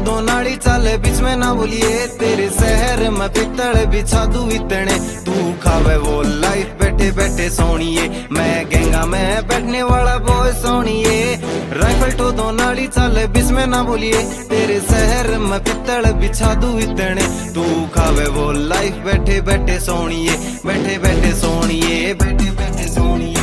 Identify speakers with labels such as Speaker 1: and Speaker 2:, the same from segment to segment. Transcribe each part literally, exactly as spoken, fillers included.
Speaker 1: दो नाली चाले बीच में ना बोलिए, तेरे शहर में पित्तल बिछा दूं इतने, तू खावे वो लाइफ बैठे बैठे सोनिए, मैं गंगा में बैठने वाला बॉय सोनिए। राइफल तो दो नाली चाले बीच में ना बोलिए, तेरे शहर में पित्तल बिछा दूं इतने, तू खावे वो लाइफ बैठे बैठे सोनिए, बैठे बैठे सोनिए, बैठे बैठे सोनिए।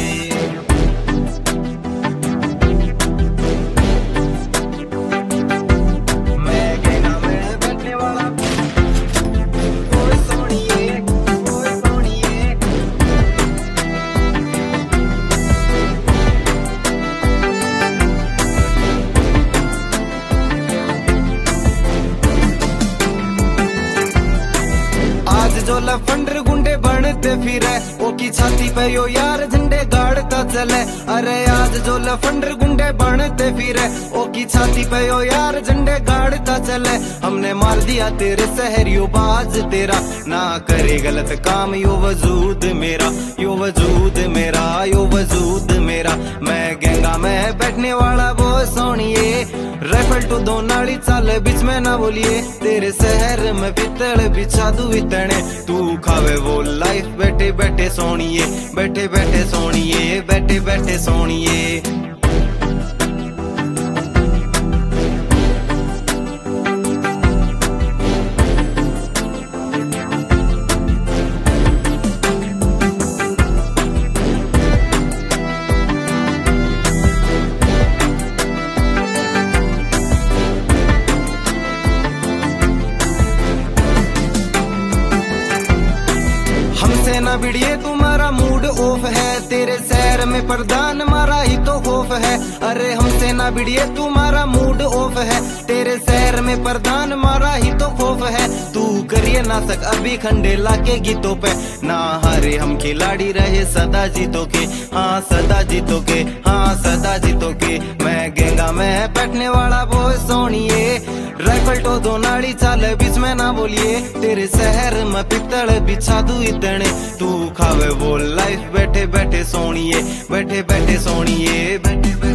Speaker 1: जो लफंडर गुंडे बनते फिरे, ओ की छाती पे यो यार झंडे गाड़ता चले। अरे आज जो लफंडर गुंडे बनते फिरे, ओ की छाती पे यो यार झंडे गाड़ता चले। हमने मार दिया तेरे शहर यो बाज तेरा, ना करे गलत काम यो वजूद मेरा, यो वजूद मेरा, यो वजूद मेरा। मैं गंगा में बैठने वाला वो सोनिए, राइफल टू दो नाली चाले बीच में ना बोलिए, तेरे शहर में पित्तल बिछा दूं इतने, तू खावे वो लाइफ बैठे बैठे सोनिए, बैठे बैठे सोनिए, बैठे बैठे सोनिए। हमसे ना भिड़िए तुम्हारा मूड ऑफ है, तेरे शहर में प्रधान मारा ही तो खौफ है। अरे हमसे ना भिड़िए तुम्हारा मूड ऑफ है, तेरे शहर में प्रधान मारा ही तो खौफ है। तू करिए ना सक अभी खंडेला के गीतों पे, ना हारे हम खिलाड़ी रहे सदा जीतों के, हाँ सदा जीतों के, हाँ सदा जीतों के। मैं गंगा में बैठने वाला वो सोनिए, राइफल तो दो नाली चाले बीच में ना बोलिए, तेरे शहर में पित्तल बिछा दूं इतने, तू खावे वो लाइफ बैठे बैठे सोनिए, बैठे बैठे सोनिए, बैठे बैठे